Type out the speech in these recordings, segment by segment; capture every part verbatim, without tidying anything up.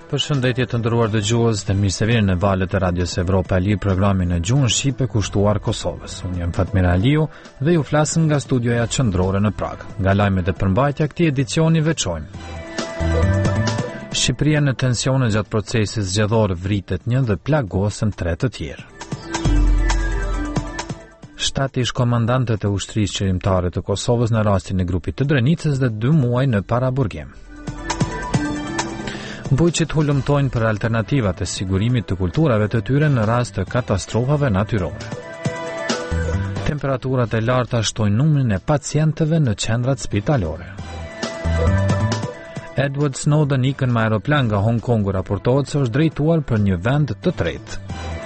Përshëndetje të nderuar dëgjues, të mirë se vini në valët e Radios Evropa e Lirë, programin e gjuhën shqipe kushtuar Kosovës. Unë jam Fatmir Aliu dhe ju flas nga studioja qendrore në Prag. Nga lajmet e përmbajtja këtij edicioni veçojmë. Shqipëria në tensione gjatë procesit zgjedhor, vritet një dhe plagosën tre të tjerë. Shtati ish komandantët e ushtrisë qeverimtare të Kosovës në rastin e grupit të Drenicës dhe dy muaj në paraburgim. Bujqit hulumtojnë për alternativat e sigurimit të kulturave të tyre në rast të katastrofave natyrore. Temperaturat e larta shtojnë numrin e pacientëve në qendrat spitalore. Edward Snowden ikën me aeroplan nga Hong Kongu, raportohet se është drejtuar për një vend të tretë.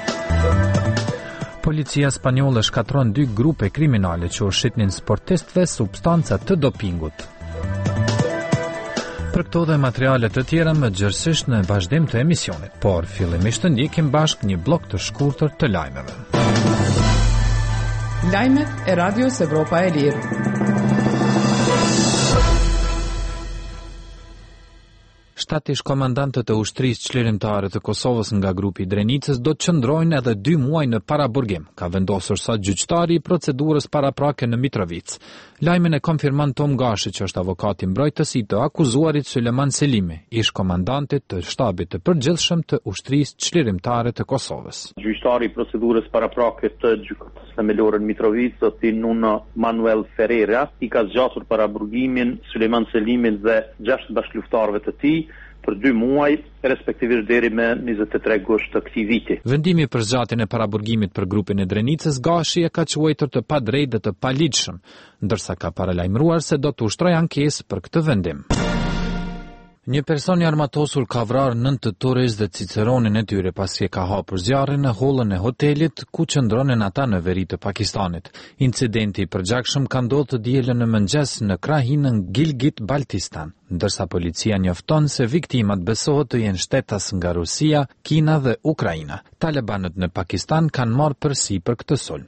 Policia spanjolle shkatron dy grupe kriminale që ushqitnin sportistëve substanca të dopingut. Për këto dhe materiale të tjera më gjërësisht në vazhdim të emisionit, por fillimisht të ndjekim bashk një blok të shkurtër të lajmeve. Lajmet e Radios Evropa e Lirë. Shtati ish komandantët e ushtrisë çlirimtare të Kosovës nga grupi i Drenicës do të qëndrojnë edhe dy muaj në paraburgim, ka vendosur sa gjyqtari i procedurës paraprake në Mitrovic. Lajmin e konfirmon Tom Gashi, që është avokati mbrojtës i të akuzuarit Sulejman Selimi, ish komandantit të shtabit të përgjithshëm të ushtrisë çlirimtare të Kosovës. Gjyqtari i procedurës paraprake të gjykatës themelore në Mitrovic, zoti Nuno Manuel Ferreira, i ka zgjatur paraburgimin Sulejman Selimit dhe gjashtë bashkëluftarëve të tij për dy muaj, respektivisht deri me njëzet e tre gusht të këtij viti. Vendimi për zgjatjen e paraburgimit për grupin e Drenicës, Gashi e ka quajtur të padrejtë dhe të paligjshëm, ndërsa ka paralajmëruar se do të ushtrojë ankesë për këtë vendim. Një person i armatosur ka vrarë nëntë turistë dhe ciceronin e tyre pasi e ka hapur zjarrin në hollën e hotelit ku qëndronin ata në veri të Pakistanit. Incidenti i përgjakshëm ka ndodhur të dielën në mëngjes në krahinën Gilgit-Baltistan, ndërsa policia njofton se viktimat besohet të jenë shtetas nga Rusia, Kina dhe Ukraina. Talibanët në Pakistan kanë marrë përsipër këtë sulm.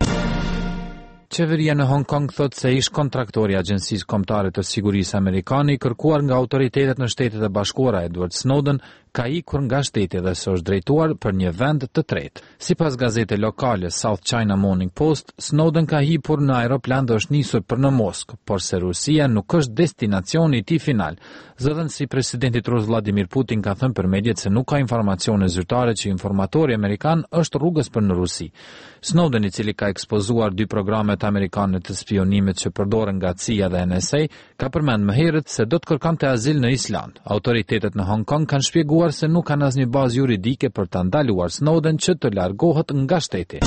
Qeveria në Hong Kong thot se ish kontraktori i Agjencisë Kombëtare të Sigurisë amerikane i kërkuar nga autoritetet në Shtetet e Bashkuara Edward Snowden ka ikur nga shteti dhe së është drejtuar për një vend të tretë. Sipas gazete lokale South China Morning Post, Snowden ka hipur në aeroplan dhe është nisur për në Moskë, por se Rusia nuk është destinacioni i tij final. Zëdhënësi presidentit rus Vladimir Putin ka thënë për mediat se nuk ka informacione zyrtare që informatori amerikan është rrugës për në Rusi. Snowden, i cili ka ekspozuar dy programet amerikane të spionimit që përdoren nga C I A dhe N S A, ka përmend më herët se do të kërkonte azil në Island. Autoritetet në Hong Kong kanë shpjeguar se nuk kanë asnjë bazë juridike për ta ndaluar Snowden që të largohet nga shteti.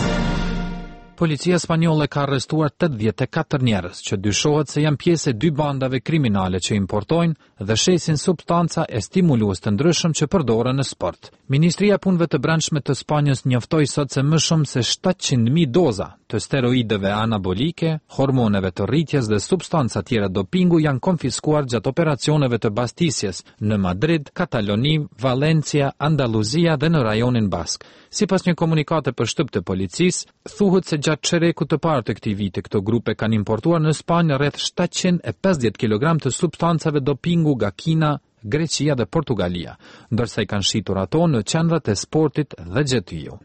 Policia spanjolle ka arrestuar tetëdhjetë e katër njerëz që dyshohet se janë pjesë e dy bandave kriminale që importojnë dhe shesin substanca e stimulues të ndryshëm që përdoren në sport. Ministria e Punëve të Brendshme të Spanjës njoftoi sot se më shumë se shtatëqind mijë doza të steroideve anabolike, hormoneve të rritjes dhe substanca tjera dopingu janë konfiskuar gjatë operacioneve të bastisjes në Madrid, Kataloni, Valencia, Andaluzia dhe në rajonin Bask. Sipas një komunikate për shtyp të policisë, thuhet se gjatë çerekut të parë të këtij viti këto grupe kanë importuar në Spanjë rreth shtatëqind e pesëdhjetë kilogram të substancave dopingu nga Kina, Greqia dhe Portugalia, ndërsa i kanë shitur ato në qendrat e sportit dhe gjetiju.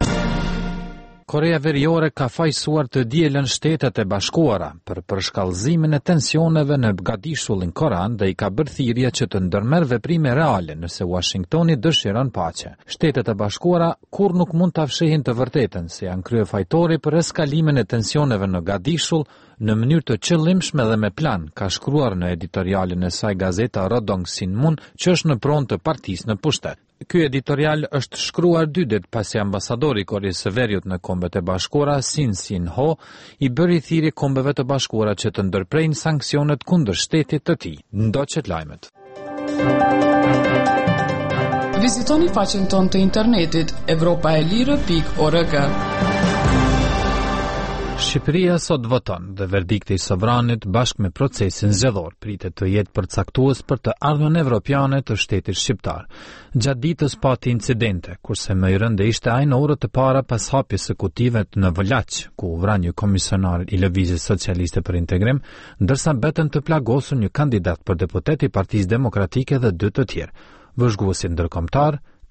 Korea Veriore ka fajsuar të dielën Shtetet e Bashkuara për përshkallëzimin e tensioneve në Mogadishullin koran dhe i ka bërë thirrje që të ndërmerr veprime reale nëse Washingtoni dëshiron paqe. Shtetet e Bashkuara kur nuk mund ta fshihin të vërtetën se janë kryefajtori për eskalimin e tensioneve në Mogadishull në mënyrë të qëllimshme dhe me plan, ka shkruar në editorialin e saj gazeta Rodong Sinmun, që është në pronë të partisë në pushtet. Ky editorial është shkruar dy ditë pasi ambasadori i Koreasë së Veriut në Kombet e Bashkuara, Sin Sin Ho, i bëri thirrje Kombeve të Bashkuara që të ndërprejnë sanksionet kundër shtetit të tij. Ndoqet lajmet. Vizitoni faqen tonë të internetit evropa e lirë pikë org. Shqipëria sot voton dhe verdikti i sovranit bashkë me procesin zgjedhor pritet të jetë përcaktues për të ardhmen evropiane të shtetit shqiptar. Gjatë ditës pati incidente, kurse më i rëndë ishte ai në orët të para pas hapjes së kutive në Vëllaq, ku u vran një komisionar i Lëvizjes Socialiste për Integrim, ndërsa mbetën të plagosur një kandidat për deputet i Partisë Demokratike dhe dy të tjerë. Vëzhguesit ndërkombëtar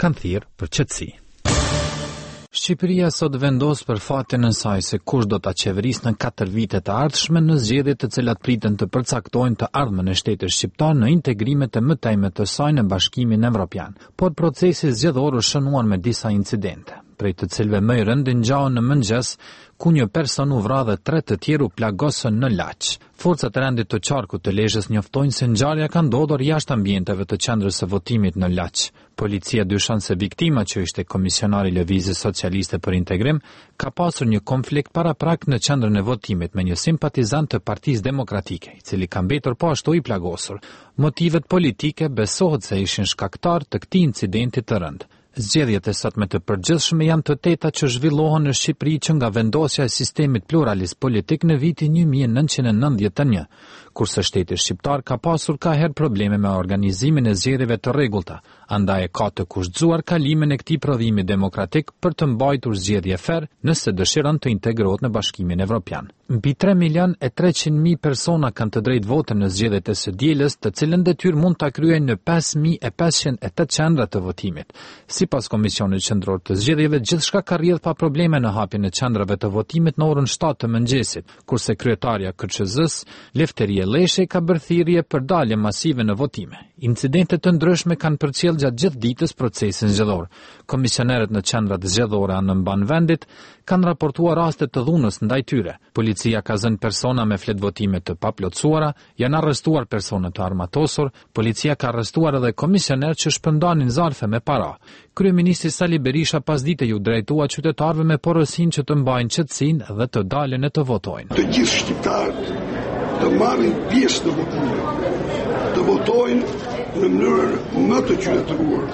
kanë thirrë për qetësi. Shqipëria sot vendos për fatin e saj se kush do ta qeverisë në katër vite të ardhshme në zgjedhjet të cilat priten të përcaktojnë të ardhmen e shtetit shqiptar në integrimet e mëtejme të saj në Bashkimin Evropian, por procesi zgjedhor u shënuar me disa incidente, prej të cilëve më i rëndi ngjau në mëngjes, ku një person u vra dhe tre të tjerë u plagosën në Laç. Forcat e rendit të qarkut të Lezhës njoftojnë se ngjarja ka ndodhur jashtë ambienteve të qendrës së votimit në Laç. Policia dyshon se viktima, që ishte komisionari i Lëvizjes Socialiste për Integrim, ka pasur një konflikt paraprak në qendrën e votimit me një simpatizant të Partisë Demokratike, i cili ka mbetur po ashtu i plagosur. Motivet politike besohet se ishin shkaktar të këtij incidenti të rënd. Zgjedhjet e sotme të përgjithshme janë të teta që zhvillohen në Shqipëri që nga vendosja e sistemit pluralist politik në vitin një mijë e nëntëqind e nëntëdhjetë e një, kurse shteti shqiptar ka pasur ka herë probleme me organizimin e zgjedhjeve të rregullta, andaj ka të kushtzuar kalimin e këtij prodhimi demokratik për të mbajtur zgjedhje fer nëse dëshiron të integrohet në Bashkimin Evropian. Mbi tre milion e treqind mijë persona kanë të drejtë vote në zgjedhjet e së dielës, të cilën detyrë mund ta kryejnë në pesë mijë e pesëqind e tetë qendra të votimit. Sipas Komisionit Qendror të Zgjedhjeve, gjithçka ka rrjedhur pa probleme në hapjen e qendrave të votimit në orën shtatë të mëngjesit, kurse kryetarja K Q Z-s, Lefteria Leshe, ka bërë thirrje për dalje masive në votime. Incidente të ndryshme kanë përcjell gjatë gjithë ditës procesin zgjedhor. Komisionerët në qendrat zgjedhore anë mbanvendit kanë raportuar raste të dhunës ndaj tyre. Policia ka zënë persona me flet votime të paplotësuara, janë arrestuar persona të armatosur, policia ka arrestuar edhe komisioner që shpërndanin zarfe me para. Kryeministri Sali Berisha pasdite ju drejtua qytetarëve me porosin që të mbajnë qetësinë dhe të dalin e të votojnë. Të gjithë shqiptarët të marrin pjesë në votime, të votojnë në mënyrën më të qytetëruar.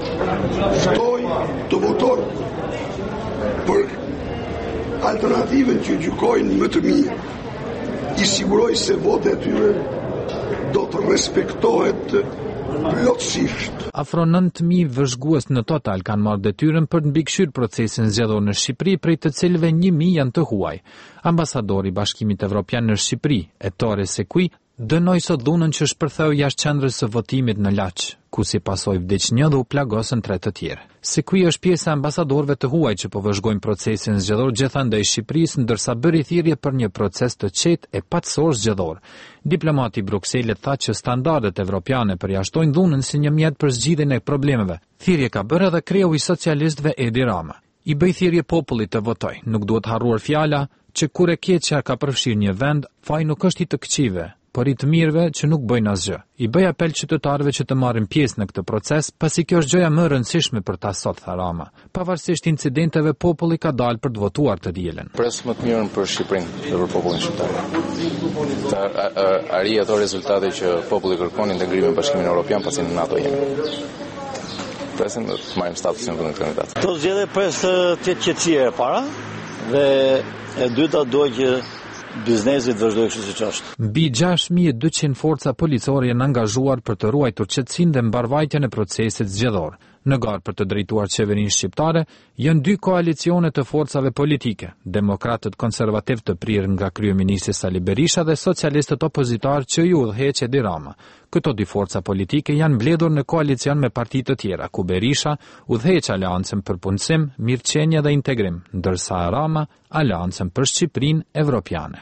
Ftoj të votojnë për alternativën që gjykojnë më të mirë. I siguroj se vota e tyre do të respektohet plotësisht. Afro nëntë mijë vëzhgues në total kanë marrë detyrën për të mbikëqyrë procesin zgjedhor në Shqipëri, prej të cilëve një mijë janë të huaj. Ambasadori i Bashkimit Evropian në Shqipëri, Ettore Sekui, dënoi sot dhunën që shpërtheu jashtë qendrës së votimit në Laç, ku si pasojë vdiq një dhe u plagosën tre të tjerë. Sekui është pjesë e ambasadorëve të huaj që po vëzhgojnë procesin zgjedhor gjithandaj Shqipërisë, ndërsa bëri thirrje për një proces të qetë e patësor zgjedhor. Diplomati i Brukselit tha që standardet evropiane përjashtojnë dhunën si një mjet për zgjidhjen e problemeve. Thirrje ka bërë edhe kreu i socialistëve Edi Rama. I bëj thirrje popullit të votojë. Nuk duhet harruar fjala që kur e keqja ka përfshirë një vend, faji nuk është i të këqive, por i të mirëve që nuk bëjnë asgjë. I bëj apel qytetarëve që të marrin pjesë në këtë proces, pasi kjo është gjëja më e rëndësishme për ta sot, tha Rama. Pavarësisht incidenteve, populli ka dalë për të votuar të dielën. Pres më të mirën për Shqipërinë dhe për popullin shqiptar. Ta arrijë ato rezultate që populli kërkon, integrimin në Bashkimin Evropian, pasi në NATO jemi. Presim të marrim statusin e vendit kandidat. Këto zgjedhje pres të jetë qetësia e para dhe e dyta duhet që biznesi të vazhdojë kështu siç është. Mbi gjashtë mijë e dyqind forca policore janë angazhuar për të ruajtur qetësinë dhe mbarvajtjen e procesit zgjedhor. Në garë për të drejtuar qeverinë shqiptare, janë dy koalicione të forcave politike, demokratët konservativ të prirë nga kryeministri Sali Berisha dhe socialistët opozitar që ju udhëheq Edi Rama. Këto dy forca politike janë mbledhur në koalicion me parti të tjera, ku Berisha udhëheq Aleancën për Punësim, Mirëqenie dhe Integrim, ndërsa Rama Aleancën për Shqipërinë Evropiane.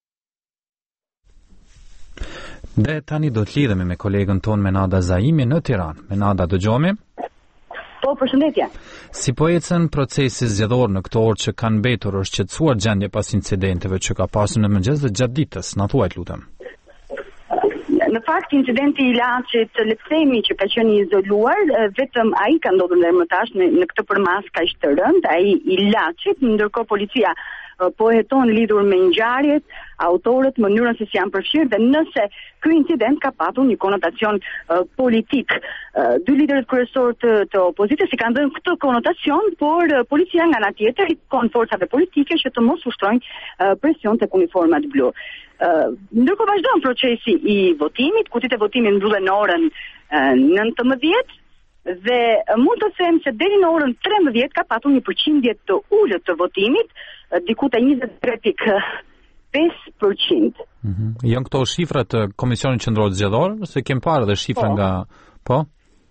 Dhe tani do të lidhemi me kolegën ton Menada Zaimi në Tiranë. Menada, dëgjojmë? Po, përshëndetje. Si po ecën procesi zgjedhor në këto orë që kanë mbetur, është qetësuar gjendja pas incidenteve që ka pasur në mëngjes dhe gjatë ditës? Na thuaj lutem. Në fakt, incidenti i Laçit, le të themi që ka qenë i izoluar, vetëm ai ka ndodhur deri më tash në, në këtë përmas kaq të rënd, ai i Laçit, ndërkohë policia po heton lidhur me ngjarjet, autorët, mënyrën se si janë përfshirë dhe nëse ky incident ka patur një konotacion uh, politik. Uh, dy liderët kryesorë të, të opozitës i kanë dhënë këtë konotacion, por uh, policia nga ana tjetër i kon forcave politike që të mos ushtrojnë uh, presion tek uniformat blu. Uh, ndërkohë vazhdon procesi i votimit, kutit e votimit mbyllen në orën uh, nëntëmbëdhjetë. Dhe mund të them se deri në orën trembëdhjetë ka patur një përqindje të ulët të votimit, diku te njëzet e tre pikë pesë përqind. Mm-hmm. Janë këto shifrat të Komisionit Qendror Zgjedhor, ose kem parë dhe shifra po. nga po?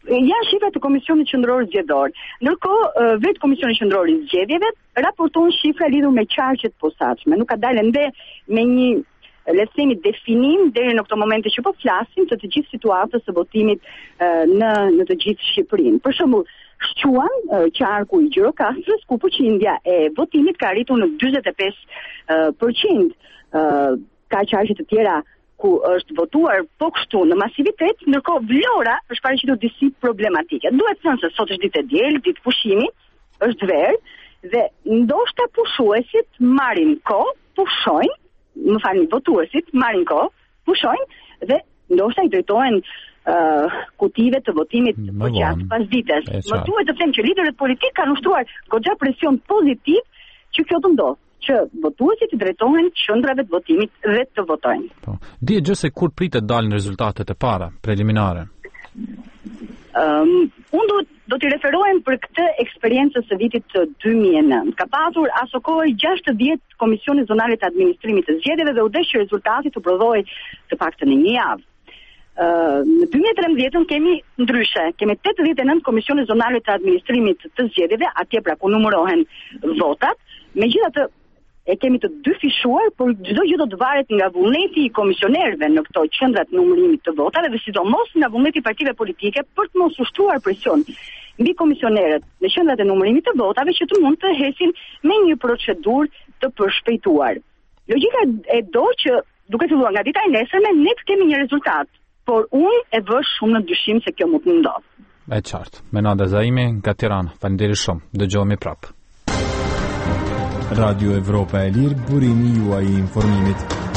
janë shifrat të Komisionit Qendror Zgjedhor. Ndërkohë, vetë Komisioni Qendror i Zgjedhjeve raporton shifra lidhur me qarqet posaçme. Nuk ka dalë ende me një le të themi definim deri në këto momente që po flasim të të gjithë situatës së votimit në në të gjithë Shqipërinë. Për shembull, Shquan, qarku i Gjirokastrës, ku përqindja e votimit ka arritur në dyzet e pesë përqind. Ka qarqe të tjera ku është votuar po kështu në masivitet, ndërkohë Vlora është paraqitur disi problematike. Duhet thënë se sot është ditë e diel, ditë pushimi, është verë dhe ndoshta pushuesit marrin kohë, pushojnë, më falni, votuesit marrin kohë, pushojnë dhe ndoshta i drejtohen uh, kutive të votimit për gjatë pas ditës. Më duhet të them që liderët politik kanë ushtruar goxha presion pozitiv që kjo të ndodhë, që votuesit i drejtohen qendrave të votimit dhe të votojnë. Po. Dije gjë se kur pritet dalin rezultatet e para, preliminare? Um, unë do, do t'i referohem për këtë eksperiencës së vitit të dy mijë e nëntë. Ka patur aso kohë gjashtëdhjetë komisione zonale të administrimit të zgjedhjeve dhe u desh që rezultati të prodhoi të paktën në një javë. Uh, në dy mijë e trembëdhjetë kemi ndryshe, kemi tetëdhjetë e nëntë komisione zonale të administrimit të zgjedhjeve, atje pra ku numërohen votat. Megjithatë e kemi të dyfishuar, por çdo gjë do të varet nga vullneti i komisionerëve në këto qendra të numërimit të votave dhe sidomos nga vullneti i partive politike për të mos ushtruar presion mbi komisionerët në qendrat e numërimit të votave që të mund të hesin me një procedurë të përshpejtuar. Logjika e do që duke filluar nga dita e nesërme ne të kemi një rezultat, por unë e vë shumë në dyshim se kjo mund të ndodhë. E qartë. Menada Zaimi nga Tirana. Faleminderit shumë. Dëgjohemi prapë. Radio Evropa e Lirë, burimi juaj i informimit.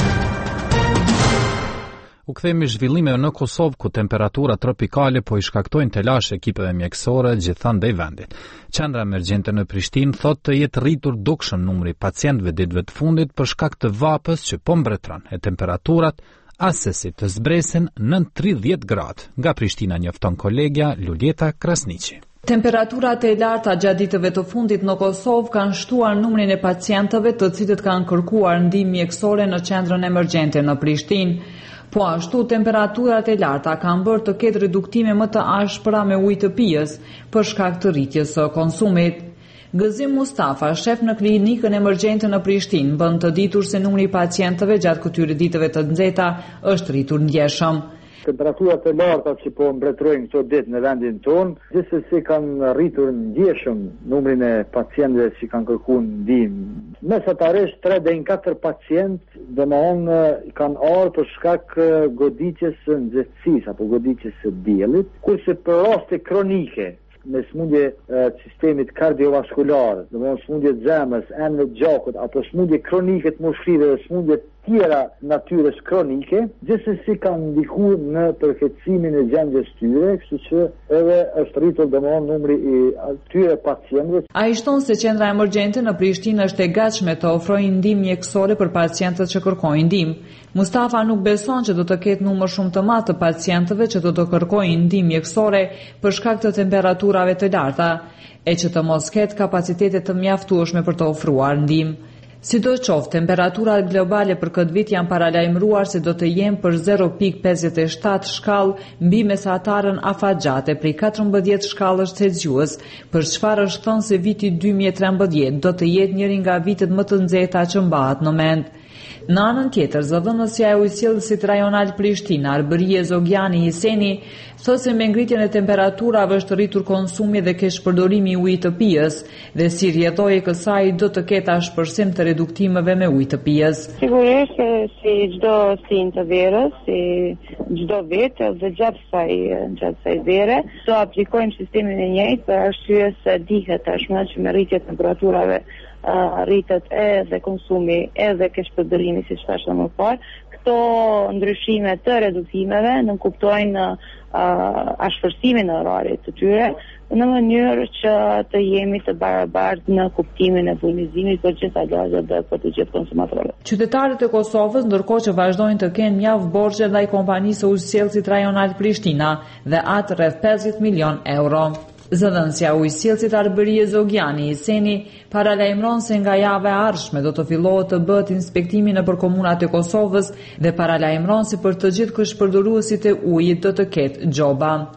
U kthehemi zhvillimeve në Kosovë ku temperaturat tropikale po i shkaktojnë telash ekipeve mjekësore gjithandej vendit. Qendra emergjente në Prishtinë thotë të jetë rritur dukshëm numri i pacientëve ditëve të fundit për shkak të vapës që po mbretëron e temperaturat asesi të zbresin në tridhjetë gradë. Nga Prishtina njofton kolegja Luljeta Krasniqi. Temperaturat e larta gjatë ditëve të fundit në Kosovë kanë shtuar numrin e pacientëve të cilët kanë kërkuar ndihmë mjekësore në qendrën emergjente në Prishtinë. Po ashtu, temperaturat e larta kanë bërë të ketë reduktime më të ashpra me ujë të pijës për shkak të rritjes së konsumit. Gëzim Mustafa, shef në klinikën emergjente në Prishtinë, bën të ditur se numri i pacientëve gjatë këtyre ditëve të nxehta është rritur ndjeshëm. Temperaturat e larta që po mbretërojnë këto ditë në vendin tonë, gjithsesi kanë rritur ndjeshëm numrin e pacientëve që kanë kërkuar ndihmë. Mesatarisht tre deri në katër pacientë domthonë kanë ardhur për shkak goditjes së nxehtësisë apo goditjes së diellit, kurse për raste kronike me smundje të sistemit kardiovaskular, domthonë smundje të zemrës, emëve të gjakut apo smundje kronike të moshrive dhe smundje tjera natyrës kronike, gjithsesi kanë ndikuar në përkeqësimin e gjendjes tyre, kështu që edhe është rritur domthonë numri i atyre pacientëve. Ai shton se qendra emergjente në Prishtinë është e gatshme të ofrojë ndihmë mjekësore për pacientët që kërkojnë ndihmë. Mustafa nuk beson që do të ketë numër shumë të madh të pacientëve që do të kërkojnë ndihmë mjekësore për shkak të temperaturave të larta, e që të mos ketë kapacitete të mjaftueshme për të ofruar ndihmë. Sidoqoftë, temperaturat globale për këtë vit janë paralajmëruar se do të jenë për zero pikë pesëdhjetë e shtatë shkallë mbi mesatarën afatgjate prej katërmbëdhjetë shkallësh Celsius, për çfarë është thënë se viti dy mijë e trembëdhjetë do të jetë njëri nga vitet më të nxehta që mbahet në mend. Në anën tjetër, zëdhënësja e ujësillësit rajonal Prishtina, Arbërie Zogjani Hiseni, thotë se me ngritjen e temperaturave është rritur konsumi dhe keq përdorimi i ujit të pijës dhe si rrjedhoi kësaj do të ketë ashpërsim të reduktimeve me ujë të pijës. Sigurisht se si çdo sin të verës, si çdo vit dhe gjatë kësaj gjatë kësaj vere, do aplikojmë sistemin e njëjtë për arsye se dihet tashmë që me rritje të temperaturave Uh, rritet edhe konsumi, edhe keqpërdorimi, siç thashë më parë. Këto ndryshime të reduktimeve nënkuptojnë uh, ashpërsimin e orarit të tyre në mënyrë që të jemi të barabartë në kuptimin e furnizimit për gjitha gazet dhe për të gjithë konsumatorët. Qytetarët e Kosovës, ndërkohë që vazhdojnë të kenë mjaft borxhe ndaj kompanisë së ujësillësit rajonal Prishtina dhe atë rreth pesëdhjetë milion euro. Zëdhënësja ujësillësit Arbërie Zogjani Hiseni paralajmëron se nga java e ardhshme do të fillohet të bëhet inspektimi nëpër komunat e Kosovës dhe paralajmëron se për të gjithë keqpërdoruesit e ujit do të ketë gjoba.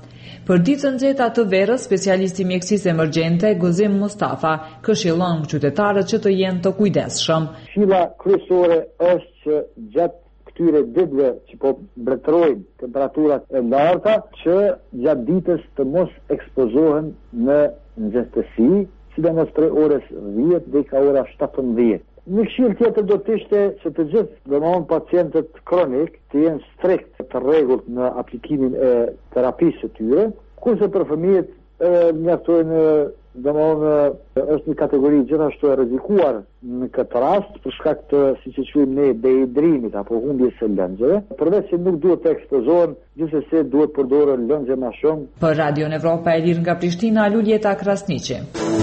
Për ditën e nxehtë të verës, specialisti i mjekësisë emergjente Gozim Mustafa këshillon qytetarët që të jenë të kujdesshëm. Këshilla kryesore është që gjatë këtyre ditëve që po mbretërojnë temperaturat e larta, që gjatë ditës të mos ekspozohen në nxehtësi, sidomos prej orës dhjetë deri ora shtatëmbëdhjetë. Një këshillë tjetër do të ishte që të gjithë domthonë pacientët kronik të jenë strikt të rregullt në aplikimin e terapisë së tyre, kurse për fëmijët mjaftojnë domthonë është një kategori gjithashtu e rrezikuar në këtë rast për shkak të, siç e quajmë ne, dehidrimit apo humbjes së lëndzeve. Përveç se nuk duhet të ekspozohen, gjithsesi duhet përdorur lëndze më shumë. Për Radio Evropa e Lirë nga Prishtina, Luljeta Krasniqi.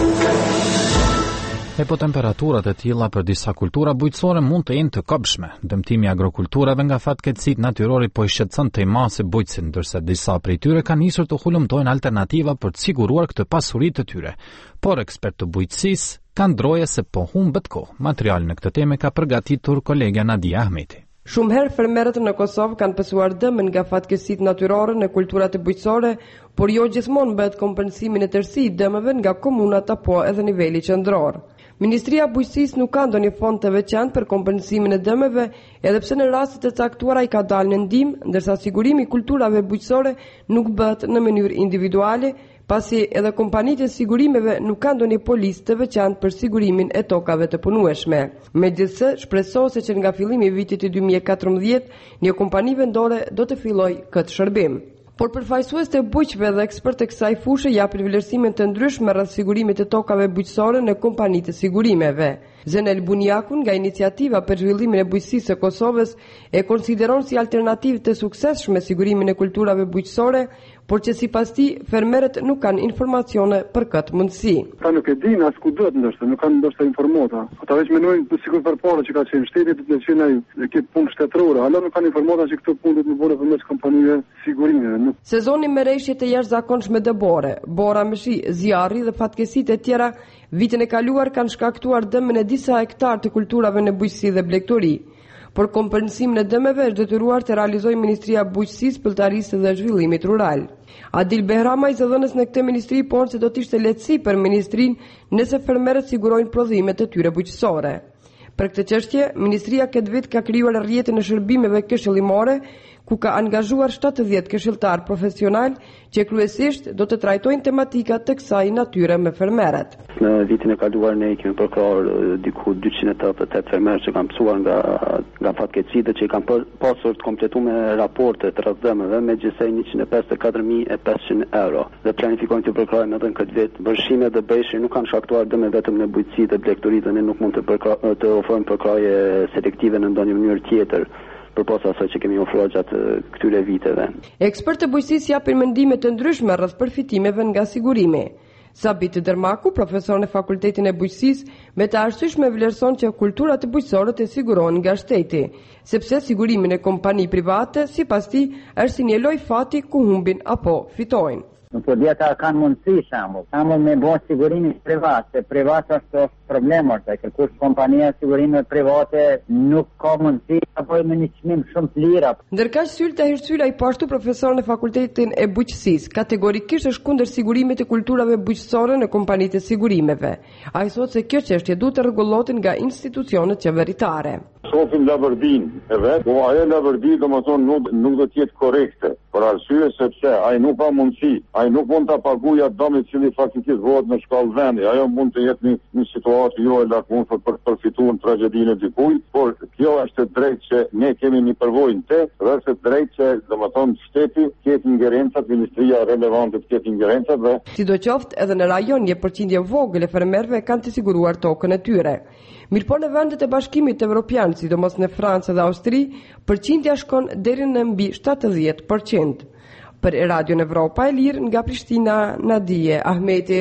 E po temperaturat e tilla për disa kultura bujqësore mund të jenë të këmbshme. Dëmtimi i agrokulturave nga fatkeqësitë natyrore po i shqetëson të masë bujqësin, ndërsa disa prej tyre kanë nisur të hulumtojnë alternativa për të siguruar këtë pasuri të tyre. Por ekspertë të bujqësisë kanë ndroje se po humbet kohë. Materialin në këtë temë ka përgatitur kolegja Nadia Ahmeti. Shumë herë fermerët në Kosovë kanë pësuar dëmën nga fatkeqësitë natyrore në kulturat e bujqësore, por jo gjithmonë bëhet kompensimin e tërësisë dëmeve nga komunat apo edhe niveli qendror. Ministria e Bujqësisë nuk ka ndonjë fond të veçantë për kompensimin e dëmeve, edhe pse në rastet e caktuara ai ka dalë në ndihmë, ndërsa sigurimi i kulturave bujqësore nuk bëhet në mënyrë individuale, pasi edhe kompanitë e sigurimeve nuk kanë ndonjë policë të veçantë për sigurimin e tokave të punueshme. Megjithse, shpresohet se që nga fillimi i vitit dy mijë e katërmbëdhjetë, një kompani vendore do të fillojë këtë shërbim. Por përfaqësues të bujqëve dhe ekspertë të kësaj fushë japin vlerësime të ndryshme rreth sigurimit të tokave bujqësore në kompanitë të sigurimeve. Zenel Bunjakun nga Iniciativa për Zhvillimin e Bujqësisë së Kosovës e konsideron si alternativë të suksesshme sigurimin e kulturave bujqësore, por që sipas tij fermerët nuk kanë informacione për këtë mundësi. Ata nuk e dinë as ku duhet ndoshta, nuk kanë ndoshta informata. Ata vetë mendojnë të sigurt përpara që ka qenë shteti do të qenë ai këtë punë shtetërore, hala nuk kanë informata që këtë punë do të bëhet përmes kompanive sigurimeve. Nuk... Sezoni me rreshje të jashtëzakonshme dëbore, bora me shi, zjarri dhe fatkeqësitë e tjera vitin e kaluar kanë shkaktuar dëmën e disa hektar të kulturave në bujqësi dhe blegtori. Por kompensimin e dëmeve është detyruar të realizojë Ministria e Bujqësisë, Pelltarisë dhe Zhvillimit Rural. Adil Behrama, i zëdhënës në këtë ministri, por se do të ishte lehtësi për ministrinë nëse fermerët sigurojnë prodhimet e tyre bujqësore. Për këtë çështje, ministria këtë vit ka krijuar rrjetin e shërbimeve këshillimore, ku ka angazhuar shtatëdhjetë këshilltar profesional që kryesisht do të trajtojnë tematika të kësaj natyre me fermerët. Në vitin e kaluar ne kemi përkrahur diku dyqind e tetëdhjetë e tetë fermerë që kanë mësuar nga nga fatkeqësitë që kanë pasur të kompletuar me raporte të rrëdhëmeve me gjithsej njëqind e pesëdhjetë e katër mijë e pesëqind euro. Dhe planifikojnë të përkrahen edhe në këtë vit. Bërshime dhe bëshi nuk kanë shkaktuar dëme vetëm në bujqësi dhe blegtori, dhe ne nuk mund të përkrah, të ofrojmë përkrahje selektive në ndonjë mënyrë tjetër, përposa asaj që kemi ofruar gjatë këtyre viteve. Ekspertë të bujqësisë japin mendime të ndryshme rreth përfitimeve nga sigurimi. Sabit Dermaku, profesor në Fakultetin e Bujqësisë, me të arsyeshme vlerëson që kulturat e bujqësore të sigurohen nga shteti, sepse sigurimin e kompani private, sipas tij, është si një lojë fati ku humbin apo fitojnë. Nuk po di ata kanë mundësi shembull. Shembull me bën sigurimin privat, se privat është problem është, kërkush kompania sigurimeve private nuk ka mundësi apo me një çmim shumë të lirë. Ndërkaq Sylta Hirsyla, i pashtu profesor në Fakultetin e Bujqësisë, kategorikisht është kundër sigurimit të kulturave bujqësore në kompanitë e sigurimeve. Ai thotë se kjo çështje duhet të rregullohet nga institucionet qeveritare. Sofin lavërdin e vet, po ajo lavërdi domethënë nuk nuk do të jetë korrekte, për arsye sepse ai nuk ka mundësi, ai nuk mund ta paguajë atë dëm i cili faktikisht vohet në shkallë vendi. Ajo mund të jetë një, një situatë jo e lakmuar për të përfituar tragjedinë e dikujt, por kjo është drejt që ne kemi një përvojë të, dhe është drejt që domethënë shteti të ketë ingerencat, ministria relevante të ketë ingerencat dhe sidoqoftë edhe në rajon një përqindje vogël e fermerëve kanë të siguruar tokën e tyre. Mirëpo në vendet e Bashkimit Evropian, sidomos në Francë dhe Austri, përqindja shkon deri në mbi shtatëdhjetë përqind. Për Radio Evropa e Lirë nga Prishtina, Nadia Ahmeti.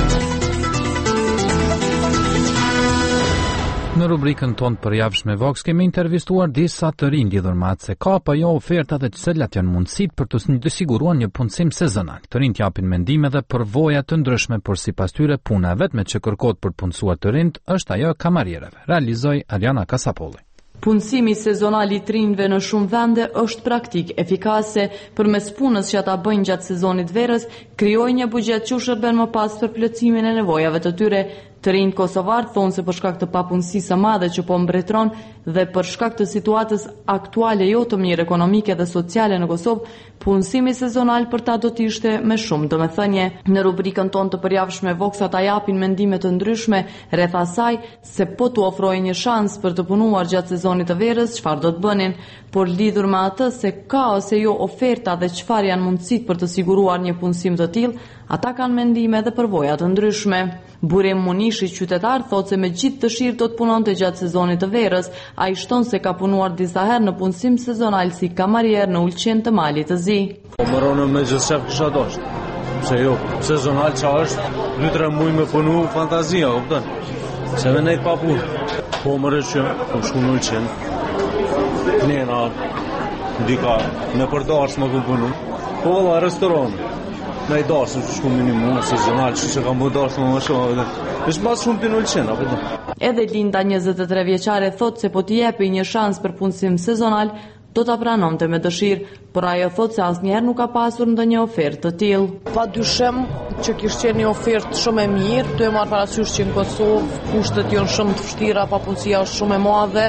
Në rubrikën tonë për javshme Vox kemi intervistuar disa të rinj lidhur me atë se ka apo jo oferta dhe cilat janë mundësitë për të siguruar një punësim sezonal. Të rinjt japin mendime dhe përvoja të ndryshme, por sipas tyre puna vetme që kërkohet për punësuar të rinjt është ajo e kamarierëve. Realizoi Ariana Kasapolli. Punësimi sezonal i trinjve në shumë vende është praktik efikase përmes punës që ata bëjnë gjatë sezonit verës, krijojnë një buxhet që u shërben më pas për plotësimin e nevojave të tyre. Të rinjt kosovar thonë se për shkak të papunësisë së madhe që po mbretëron dhe për shkak të situatës aktuale jo të mirë ekonomike dhe sociale në Kosovë, punësimi sezonal për ta do të ishte me shumë domethënie. Në rubrikën tonë të përjavshme Voxa ta japin mendime të ndryshme rreth asaj se po t'u ofrojë një shans për të punuar gjatë sezonit të verës, çfarë do të bënin, por lidhur me atë se ka ose jo oferta dhe çfarë janë mundësitë për të siguruar një punësim të tillë, ata kanë mendime dhe përvoja të ndryshme. Burim Munishi, qytetar, thotë se me gjithë dëshirë do të punonte gjatë sezonit të verës. Ai shton se ka punuar disa herë në punësim sezonal si kamarier në Ulqen të Malit të Zi. Po më ronë me gjithë shef kisha dosht. Se jo, sezonal qa është, dy tre muj me punu fantazia, kupton. Se me nejtë pa punë. Po më rëshë, ku shku në Ulqen, knena, dika, në përdash më ku punu. Po valla, restoran. Në i dasëm që shku minimum, sezonal, që që kam bu dasëm më shumë, është mas shumë pinull qenë, apo të. Edhe Linda, njëzet e tre vjeqare, thotë se po t'i jepi një shans për punësim sezonal, do t'a pranonte me dëshirë, por ajo thotë se asnjëherë nuk ka pasur ndonjë ofertë të tillë. Pa dyshim që kishte qenë një ofertë shumë e mirë, duhet marrë parasysh që në Kosovë kushtet janë shumë të vështira, papunësia është shumë e madhe.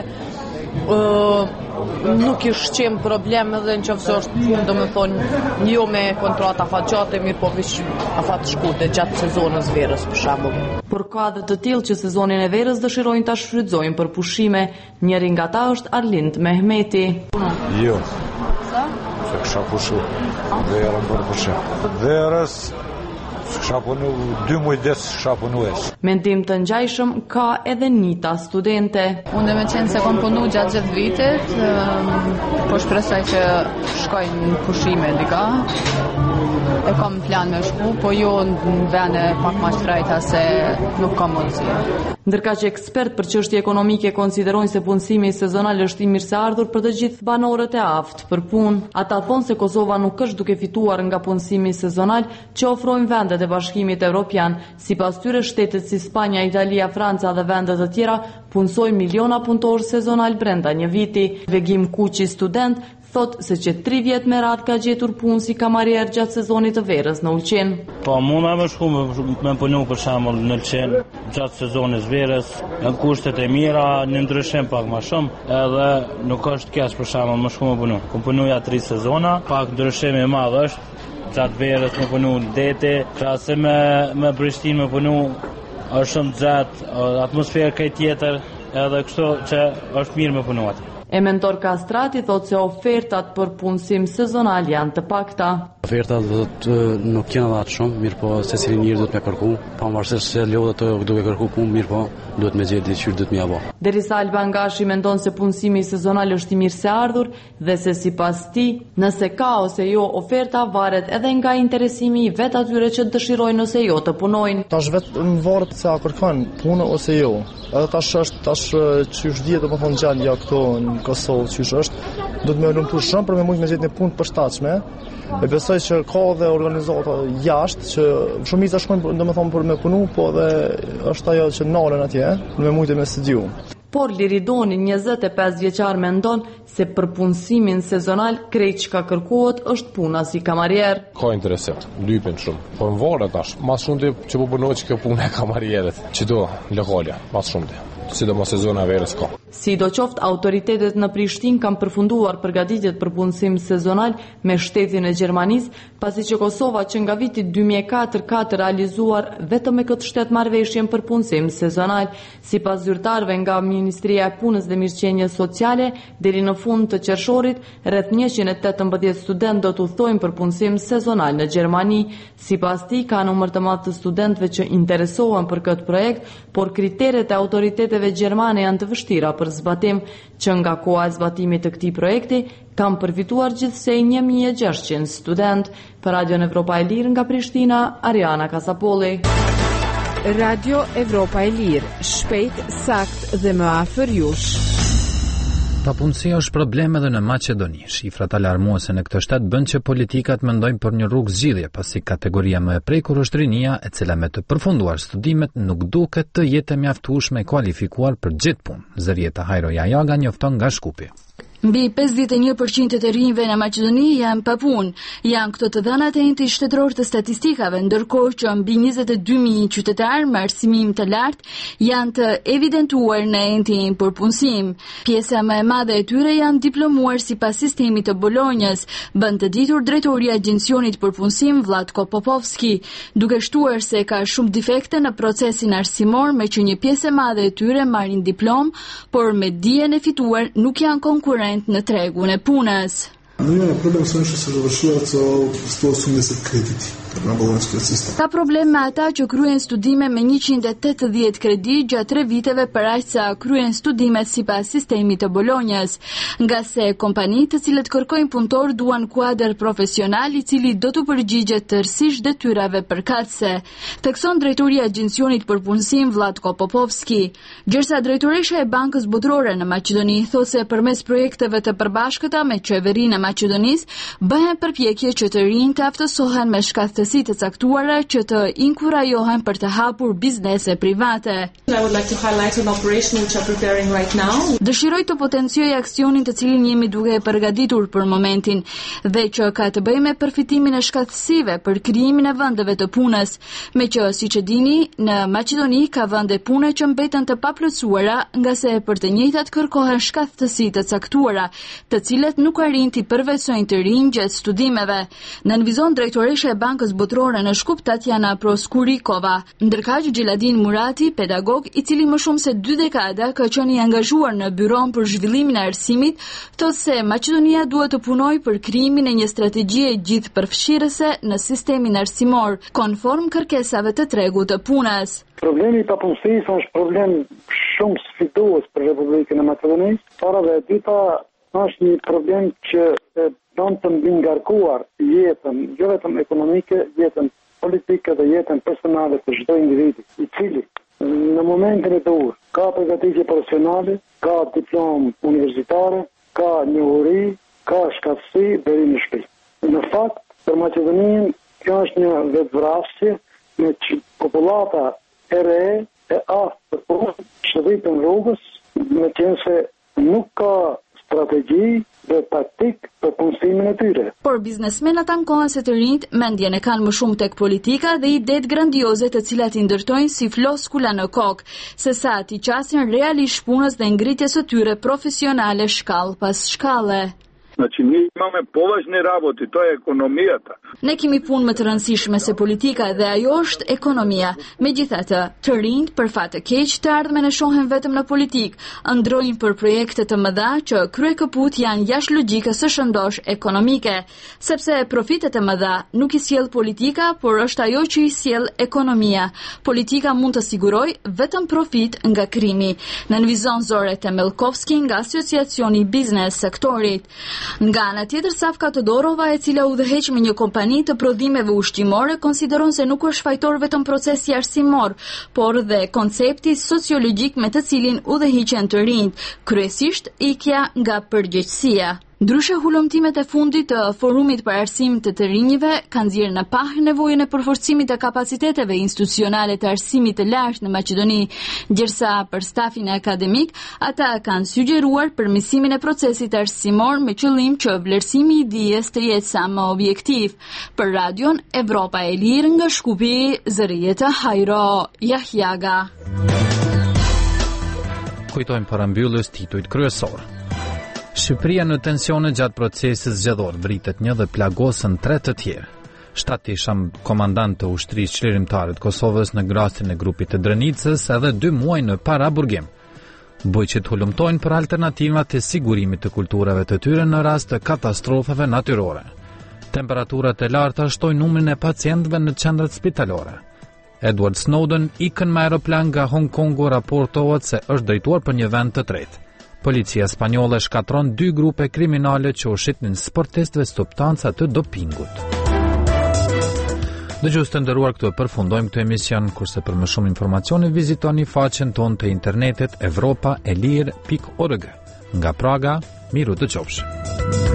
Uh, nuk ishte qenë problem edhe në qoftë se është punë, do me thonë jo me kontrata afatgjate, mirë po vish afat shkurte gjatë sezonës verës për shembull. Por ka edhe të tillë që sezonin e verës dëshirojnë ta shfrytëzojnë për pushime. Njëri nga ta është Arlind Mehmeti. Jo. Sa? Se kisha pushu. Verën për pushim. Verës kisha punu dy muaj des kisha punu es. Mendim të ngjajshëm ka edhe Nita, studente. Unë dhe me qenë se kom punu gjatë gjithë vitit, po shpresoj që shkoj në pushime dika. E kam plan me shku, po jo në vende pak ma shtrejta se nuk kam mundësi. Ndërka që ekspert për çështje ekonomike konsiderojnë se punësimi sezonal është i mirëseardhur për të gjithë banorët e aftë për punë. Ata thonë se Kosova nuk është duke fituar nga punësimi sezonal që ofrojnë vendet e Bashkimit Evropian. Sipas tyre, shtetet si Spanja, Italia, Franca dhe vendet të tjera punësojnë miliona punëtorë sezonal brenda një viti. Vegim Kuqi, student, thot se që tri vjet me radhë ka gjetur punë si kamarier gjatë sezonit të verës në Ulqen. Po muna me shku me, me punu për shembull në Ulqen gjatë sezonit verës, në kushtet e mira, në ndryshim pak më shumë, edhe nuk është keq për shembull më shku me punu. Kum punuja tri sezona, pak ndryshim i madh është. Gjatë verës me punu në dete, krahasi me me Prishtinë me punu është shumë gjatë, atmosferë kaj tjetër, edhe kështu që është mirë me punu atë. E mentor Kastrati thot se ofertat për punësim sezonal janë të pakta. Ofertat do të nuk janë dha shumë, mirë po secili njeri do të më kërku, pavarësisht se lodhet të duke kërku punë, mirë po duhet me gjetë diçka duhet më ia bë. Derisa Albangashi mendon se punësimi sezonal është i mirëseardhur dhe se sipas tij, nëse ka ose jo oferta varet edhe nga interesimi i vet atyre që dëshirojnë ose jo të punojnë. Tash vetëm varet se a kërkon punë ose jo. Edhe tash është tash çysh dihet domethënë gjallja këto në Kosovë çysh është, do të më lumtur shumë për me mund me gjetë një punë të përshtatshme. E besoj që ka dhe organizata jashtë që shumica shkojnë domethënë për me punu, po dhe është ajo që nalen atje, me mujtë me studiu. Por Liridoni, njëzet e pesë vjeçar, mendon se për punësimin sezonal krejt çka kërkohet është puna si kamarier. Ka interesant, lypen shumë. Po në varet tash, mas shumë që po punohet që kjo punë e kamarierit, që do lokale, mas shumë sidomos sezona e verës ka. Sidoqoftë, autoritetet në Prishtinë kanë përfunduar përgatitjet për punësim sezonal me shtetin e Gjermanisë, pasi që Kosova që nga viti dy mijë e katër ka të realizuar vetëm me këtë shtet marrëveshjen për punësim sezonal. Sipas zyrtarëve nga Ministria e Punës dhe Mirëqenies Sociale, deri në fund të qershorit, rreth njëqind e tetëmbëdhjetë studentë do të udhtojnë për punësim sezonal në Gjermani. Sipas tij, ka numër të madh të studentëve që interesohen për këtë projekt, por kriteret e autoriteteve gjermane janë të vështira për zbatim, që nga koha e zbatimit të këtij projekti kanë përfituar gjithsej një mijë e gjashtëqind student. Për Radio Evropa e Lirë nga Prishtina, Ariana Kasapolli. Radio Evropa e Lirë, shpejt, sakt dhe më afër jush. Papunësia është problem edhe në Maqedoni. Shifrat alarmuese në këtë shtet bën që politikat mendojnë për një rrugë zgjidhje, pasi kategoria më e prekur është rinia, e cila me të përfunduar studimet nuk duket të jetë mjaftueshme e kualifikuar për gjithë punë. Zërieta Hajro Jajaga njofton nga Shkupi. Mbi pesëdhjetë e një përqind të rinjve në Maqedoni janë pa punë. Janë këto të dhënat e enti shtetëror të statistikave, ndërkohë që mbi njëzet e dy mijë qytetarë me arsimim të lartë janë të evidentuar në entin për punësim. Pjesa më e madhe e tyre janë diplomuar sipas sistemit të Bolonjës, bën të ditur drejtori i Agjencionit për punësim Vlatko Popovski, duke shtuar se ka shumë defekte në procesin arsimor, me që një pjesë e madhe e tyre marrin diplomë, por me dijen e fituar nuk janë konkurrent në tregun e punës. No ja problem sa që se završila sto osamdeset krediti na bolonjski sistem. Ka problem me ata që kryen studime me njëqind e tetëdhjetë kredi gjatë tre viteve për aq sa kryen studimet sipas sistemit të Bolonjës, nga se kompanitë të cilët kërkojnë punëtor duan kuadër profesional i cili do të përgjigjet tërësisht detyrave përkatëse, thekson drejtori i Agjencionit për punësim Vlatko Popovski. Gjërsa drejtoresha e Bankës Botërore në Maqedoni thotë se përmes projekteve të përbashkëta me qeverinë e Maqedonisë bëhen përpjekje që të rinjtë të aftësohen me shkathtësi të caktuara që të inkurajohen për të hapur biznese private. I would like to highlight an operation which I'm preparing right now. Dëshiroj të potencioj aksionin të cilin jemi duke e përgatitur për momentin dhe që ka të bëjë me përfitimin e shkatësive për krijimin e vendeve të punës, me që siç e dini, në Maqedoni ka vende pune që mbeten të paplotësuara, nga se për të njëjtat kërkohen shkatësi të caktuara, të cilet nuk arrin të përvecojnë të rinj gjatë studimeve. Nënvizon drejtoresha e Bankës Botërore në Shkup Tatjana Proskurikova, ndërkaq Gjeladin Murati, pedagog i cili më shumë se dy dekada ka qenë i angazhuar në Byron për zhvillimin e arsimit, thotë se Maqedonia duhet të punojë për krijimin e një strategjie gjithëpërfshirëse në sistemin arsimor, konform kërkesave të tregut të punës. Problemi i papunësisë është problem shumë sfidues për Republikën e Maqedonisë. Para dhe e dyta është një problem që don të mbingarkuar jetën, jo vetëm ekonomike, jetën politike dhe jetën personale të çdo individi, i cili në momentin e dur ka përgatitje profesionale, ka diplomë universitare, ka njohuri, ka shkatësi deri në shtëpi. Në fakt, për Maqedoninë kjo është një vetvrasje me që popullata e re e aftë për punë shëritën rrugës, me qenë se nuk ka strategji dhe taktik për punësimin e tyre. Por biznesmenat ankohen se të rinjt mendjen e kanë më shumë tek politika dhe idetë grandioze të cilat i ndërtojnë si floskula në kokë, sesa t'i qasin realisht punës dhe ngritjes së tyre profesionale shkallë pas shkalle. Znači, mi imamo považne работи, to je ekonomията. Ne kemi punë më të rëndësishme se politika dhe ajo është ekonomia. Megjithatë, të rinjt për fat të keq të ardhmen e shohin vetëm në politikë, ndrojnë për projekte të mëdha që kryekëput janë jashtë logjikës së shëndosh ekonomike, sepse profitet e mëdha nuk i sjell politika, por është ajo që i sjell ekonomia. Politika mund të sigurojë vetëm profit nga krimi. Nënvizon Zore Temelkovski nga Asociacioni i Biznes Sektorit. Nga ana tjetër, Safka Todorova, e cila udhëheq me një kompani të prodhimeve ushqimore, konsideron se nuk është fajtor vetëm procesi arsimor, por dhe koncepti sociologjik me të cilin udhëhiqen të rinjt, kryesisht ikja nga përgjegjësia. Ndryshe, hulumtimet e fundit të forumit për arsim të të rinjve kanë nxjerrë në pahë nevojën e përforcimit të kapaciteteve institucionale të arsimit të lartë në Maqedoni, gjërsa për stafin akademik, ata kanë sugjeruar përmirësimin e procesit arsimor me qëllim që vlerësimi i dijes të jetë sa më objektiv. Për radion Evropa e Lirë nga Shkupi, Zërieta Hajro Jahjaga. Kujtojmë parambjullës titujt kryesor. Shqipëria në tensione gjatë procesit zgjedhor, vritet një dhe plagosën tre të tjerë. Shtati isham komandant të ushtrisë çlirimtare të Kosovës në rastin e grupit të Drenicës edhe dy muaj në para burgim. Bujqit hulumtojnë për alternativat e sigurimit të kulturave të tyre në rast të katastrofave natyrore. Temperaturat e larta shtojnë numrin e pacientëve në qendrat spitalore. Edward Snowden ikën me aeroplan nga Hong Kongu raportohet se është drejtuar për një vend të tretë. Policia spanjolle shkatron dy grupe kriminale që u shitnin sportistëve substanca të dopingut. Dëgjues të nderuar, këtu e përfundojmë këtë emision, kurse për më shumë informacione vizitoni faqen tonë të internetit evropa e lirë pikë org. Nga Praga, miru të qofshi.